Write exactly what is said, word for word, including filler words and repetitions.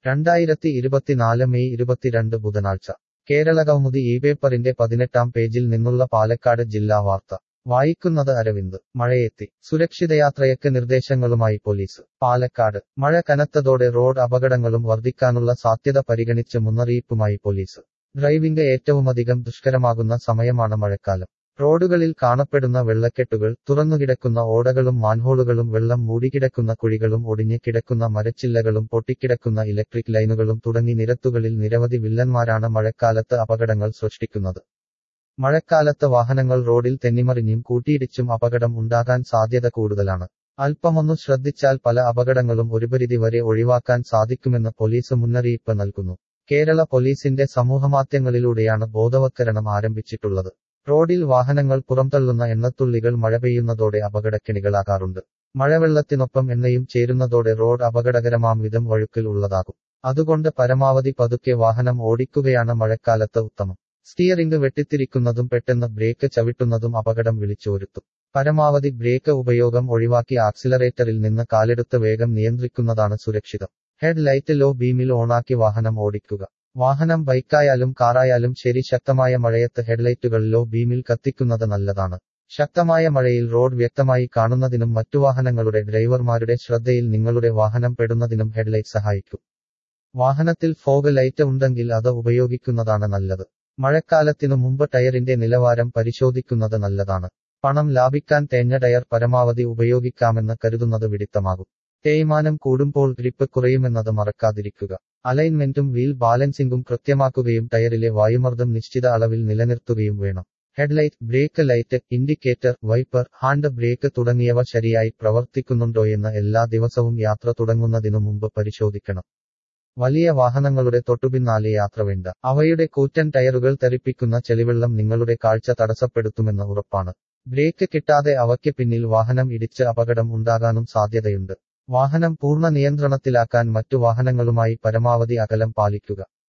രണ്ടായിരത്തി ഇരുപത്തിനാല് മെയ് ഇരുപത്തിരണ്ട് ബുധനാഴ്ച കേരളകൗമുദി ഈ പേപ്പറിന്റെ പതിനെട്ടാം പേജിൽ നിന്നുള്ള പാലക്കാട് ജില്ലാ വാർത്ത വായിക്കുന്നത് അരവിന്ദ്. മഴയെത്തി സുരക്ഷിതയാത്രയ്ക്ക് നിർദ്ദേശങ്ങളുമായി പോലീസ്. പാലക്കാട് മഴ കനത്തതോടെ റോഡ് അപകടങ്ങളും വർദ്ധിക്കാനുള്ള സാധ്യത പരിഗണിച്ച് മുന്നറിയിപ്പുമായി പോലീസ്. ഡ്രൈവിംഗ് ഏറ്റവുമധികം ദുഷ്കരമാകുന്ന സമയമാണ് മഴക്കാലം. റോഡുകളിൽ കാണപ്പെടുന്ന വെള്ളക്കെട്ടുകൾ, തുറന്നുകിടക്കുന്ന ഓടകളും മാൻഹോളുകളും, വെള്ളം മൂടിക്കിടക്കുന്ന കുഴികളും, ഒടിഞ്ഞ് കിടക്കുന്ന മരച്ചില്ലകളും, പൊട്ടിക്കിടക്കുന്ന ഇലക്ട്രിക് ലൈനുകളും തുടങ്ങി നിരത്തുകളിൽ നിരവധി വില്ലന്മാരാണ് മഴക്കാലത്ത് അപകടങ്ങൾ സൃഷ്ടിക്കുന്നത്. മഴക്കാലത്ത് വാഹനങ്ങൾ റോഡിൽ തെന്നിമറിഞ്ഞും കൂട്ടിയിടിച്ചും അപകടം ഉണ്ടാകാൻ സാധ്യത കൂടുതലാണ്. അല്പമൊന്നു ശ്രദ്ധിച്ചാൽ പല അപകടങ്ങളും ഒരുപരിധി വരെ ഒഴിവാക്കാൻ സാധിക്കുമെന്ന് പോലീസ് മുന്നറിയിപ്പ് നൽകുന്നു. കേരള പോലീസിന്റെ സമൂഹമാധ്യമങ്ങളിലൂടെയാണ് ബോധവത്കരണം ആരംഭിച്ചിട്ടുള്ളത്. റോഡിൽ വാഹനങ്ങൾ പുറംതള്ളുന്ന എണ്ണത്തുള്ളികൾ മഴ പെയ്യുന്നതോടെ അപകടക്കെണികളാകാറുണ്ട്. മഴവെള്ളത്തിനൊപ്പം എണ്ണയും ചേരുന്നതോടെ റോഡ് അപകടകരമാം വിധം വഴുക്കൽ ഉള്ളതാകും. അതുകൊണ്ട് പരമാവധി പതുക്കെ വാഹനം ഓടിക്കുകയാണ് മഴക്കാലത്ത് ഉത്തമം. സ്റ്റിയറിംഗ് വെട്ടിത്തിരിക്കുന്നതും പെട്ടെന്ന് ബ്രേക്ക് ചവിട്ടുന്നതും അപകടം വിളിച്ചുവരുത്തും. പരമാവധി ബ്രേക്ക് ഉപയോഗം ഒഴിവാക്കി ആക്സിലറേറ്ററിൽ നിന്ന് കാലെടുത്ത് വേഗം നിയന്ത്രിക്കുന്നതാണ് സുരക്ഷിതം. ഹെഡ് ലൈറ്റ് ലോ ബീമിൽ ഓണാക്കി വാഹനം ഓടിക്കുക. വാഹനം ബൈക്കായാലും കാറായാലും ശരി, ശക്തമായ മഴയത്ത് ഹെഡ്ലൈറ്റുകൾ ലോ ബീമിൽ കത്തിക്കുന്നത് നല്ലതാണ്. ശക്തമായ മഴയിൽ റോഡ് വ്യക്തമായി കാണുന്നതിനും മറ്റു വാഹനങ്ങളുടെ ഡ്രൈവർമാരുടെ ശ്രദ്ധയിൽ നിങ്ങളുടെ വാഹനം പെടുന്നതിനും ഹെഡ്ലൈറ്റ് സഹായിക്കും. വാഹനത്തിൽ ഫോഗ് ലൈറ്റ് ഉണ്ടെങ്കിൽ അത് ഉപയോഗിക്കുന്നതാണ് നല്ലത്. മഴക്കാലത്തിനു മുമ്പ് ടയറിന്റെ നിലവാരം പരിശോധിക്കുന്നത് നല്ലതാണ്. പണം ലാഭിക്കാൻ തേഞ്ഞ ടയർ പരമാവധി ഉപയോഗിക്കാമെന്ന് കരുതുന്നത് വിഡിത്തമാകും. തേയ്മാനം കൂടുമ്പോൾ ഗ്രിപ്പ് കുറയുമെന്നത് മറക്കാതിരിക്കുക. അലൈൻമെന്റും വീൽ ബാലൻസിംഗും കൃത്യമാക്കുകയും ടയറിലെ വായുമർദ്ദം നിശ്ചിത അളവിൽ നിലനിർത്തുകയും വേണം. Headlight, brake light, indicator, wiper, hand brake തുടങ്ങിയവ ശരിയായി പ്രവർത്തിക്കുന്നുണ്ടോയെന്ന് എല്ലാ ദിവസവും യാത്ര തുടങ്ങുന്നതിനു മുമ്പ് പരിശോധിക്കണം. വലിയ വാഹനങ്ങളുടെ തൊട്ടുപിന്നാലെ യാത്ര വേണ്ട. അവയുടെ കൂറ്റൻ ടയറുകൾ തെറിപ്പിക്കുന്ന ചെളിവെള്ളം നിങ്ങളുടെ കാഴ്ച തടസ്സപ്പെടുത്തുമെന്ന് ഉറപ്പാണ്. ബ്രേക്ക് കിട്ടാതെ അവയ്ക്ക് പിന്നിൽ വാഹനം ഇടിച്ച് അപകടം ഉണ്ടാകാനും സാധ്യതയുണ്ട്. വാഹനം പൂർണ്ണ നിയന്ത്രണത്തിലാക്കാൻ മറ്റു വാഹനങ്ങളുമായി പരമാവധി അകലം പാലിക്കുക.